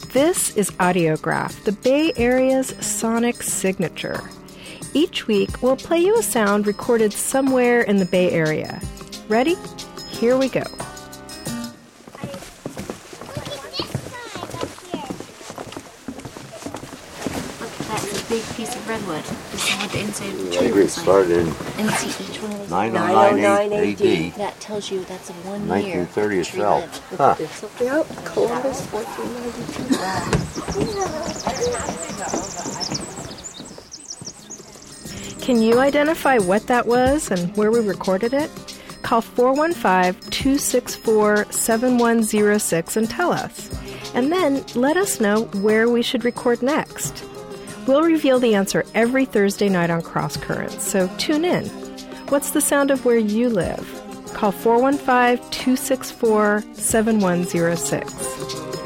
This is Audiograph, the Bay Area's sonic signature. Each week, we'll play you a sound recorded somewhere in the Bay Area. Ready? Here we go. That's a big piece of redwood. This is what the inside of the tree Maybe it looks like. started in And see each one of these. 909 AD. That tells you that's 1 year. 1930 the tree itself. lived. Huh. Yep, Columbus, 1492. Can you identify what that was and where we recorded it? Call 415-264-7106 and tell us. And then let us know where we should record next. We'll reveal the answer every Thursday night on Cross Currents, so tune in. What's the sound of where you live? Call 415-264-7106.